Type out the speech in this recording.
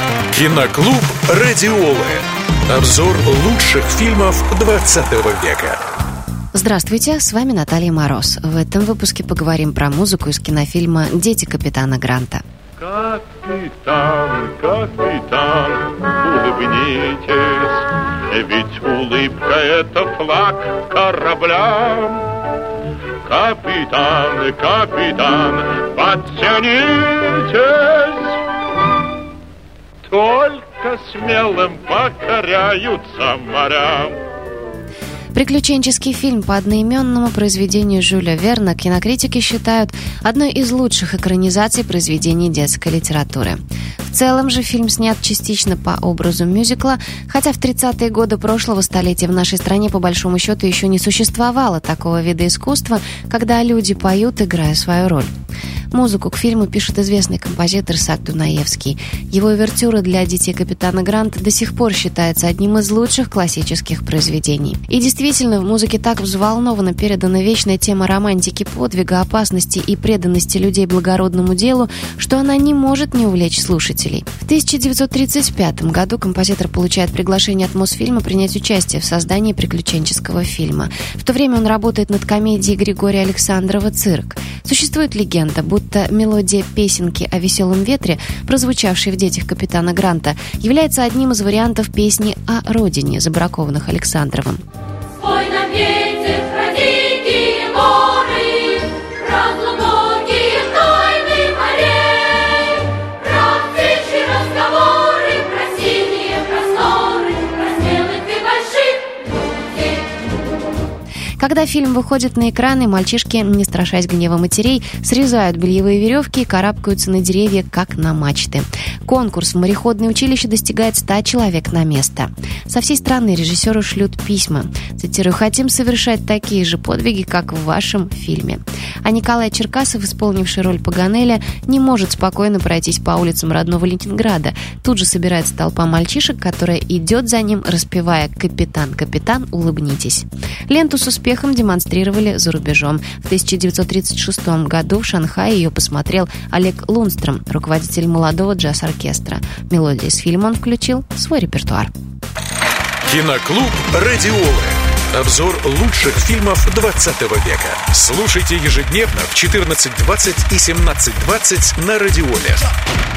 Киноклуб «Радиолы». Обзор лучших фильмов 20 века. Здравствуйте, с вами Наталья Мороз. В этом выпуске поговорим про музыку из кинофильма «Дети капитана Гранта». Капитан, капитан, улыбнитесь, ведь улыбка — это флаг корабля. Капитан, капитан, подтянитесь, только смелым покоряются моря. Приключенческий фильм по одноименному произведению Жюля Верна кинокритики считают одной из лучших экранизаций произведений детской литературы. В целом же фильм снят частично по образу мюзикла, хотя в 30-е годы прошлого столетия в нашей стране по большому счету еще не существовало такого вида искусства, когда люди поют, играя свою роль. Музыку к фильму пишет известный композитор Исаак Дунаевский. Его увертюра для «Детей капитана Гранта» до сих пор считается одним из лучших классических произведений. И действительно, в музыке так взволнованно передана вечная тема романтики, подвига, опасности и преданности людей благородному делу, что она не может не увлечь слушателей. В 1935 году композитор получает приглашение от Мосфильма принять участие в создании приключенческого фильма. В то время он работает над комедией Григория Александрова «Цирк». Существует легенда, будто мелодия песенки о веселом ветре, прозвучавшей в «Детях капитана Гранта», является одним из вариантов песни о родине, забракованных Александровым. Ой, нам ветер про дикие горы, про глубокие тайны морей, про встречи, разговоры, про синие просторы, про смелых и больших людей. Когда фильм выходит на экраны, мальчишки, не страшась гнева матерей, срезают бельевые веревки и карабкаются на деревья, как на мачты. Конкурс в мореходное училище достигает 100 человек на место. Со всей страны режиссеру шлют письма. Цитирую: «Хотим совершать такие же подвиги, как в вашем фильме». А Николай Черкасов, исполнивший роль Паганеля, не может спокойно пройтись по улицам родного Ленинграда. Тут же собирается толпа мальчишек, которая идет за ним, распевая «Капитан, капитан, улыбнитесь». Ленту с успехом демонстрировали за рубежом. В 1936 году в Шанхае ее посмотрел Олег Лундстром, руководитель молодого джаз-оркестра. Мелодии из фильма он включил в свой репертуар. Киноклуб «Радиолы». Обзор лучших фильмов 20 века. Слушайте ежедневно в 14:20 и 17:20 на Радиоле.